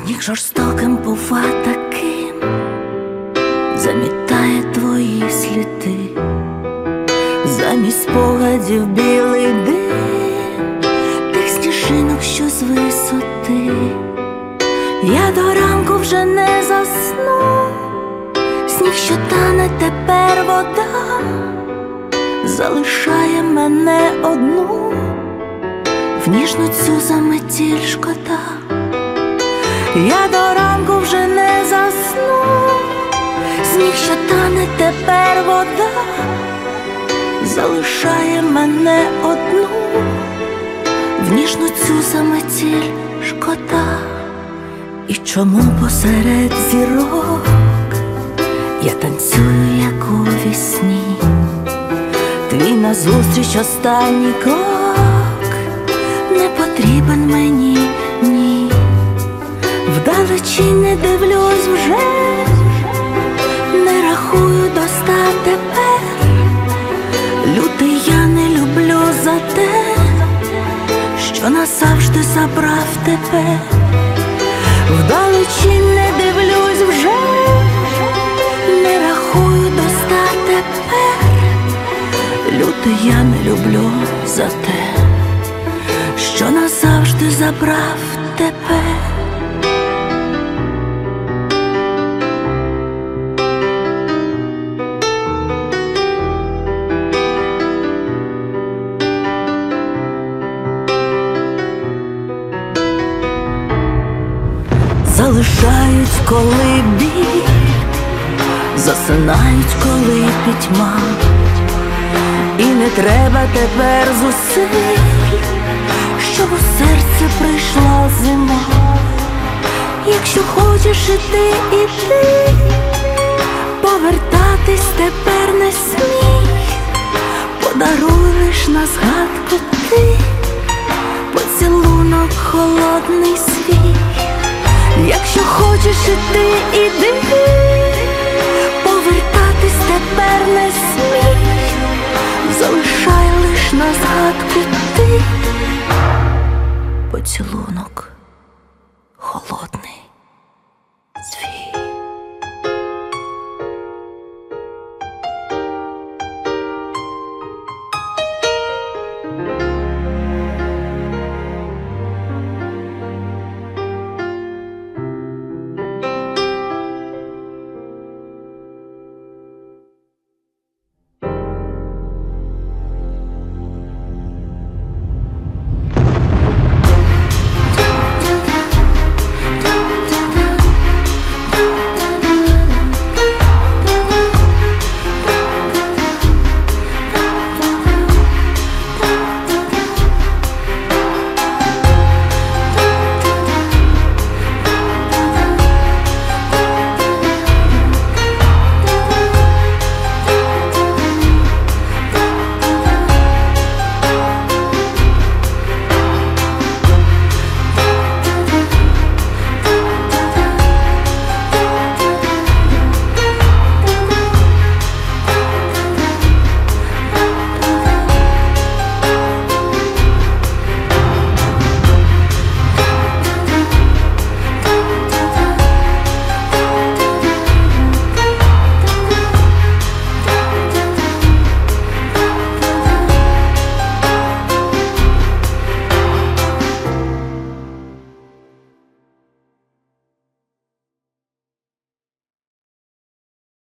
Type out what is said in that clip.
Сніг жорстоким бува таким, замітає твої сліди, замість спогадів білий дим тих сніжинок, що з висоти. Я до ранку вже не засну, сніг, що тане, тепер вода, залишає мене одну, в ніжну цю заметіль шкода. Я до ранку вже не засну, сніг, що тане, тепер вода, залишає мене одну, в ніжну цю заметіль шкода. І чому посеред зірок я танцюю, як у вісні? Твій назустріч останній крок не потрібен мені, ні. Вдалечінь не дивлюсь вже, не рахую до 100 тепер. Лютий я не люблю за те, що назавжди забрав тебе. Вдалечінь не дивлюсь вже, не рахую до 100 тепер. Лютий я не люблю за те, що назавжди забрав тебе. Залишають, коли біль, засинають, коли пітьма. І не треба тепер зусиль, щоб у серце прийшла зима. Якщо хочеш іти, іди, повертатись тепер не смій. Подаруй лиш на згадку ти поцілунок холодний свій. Якщо хочеш іти, іди, повертатись тепер не смій. Залишай лиш на згадку ти поцілунок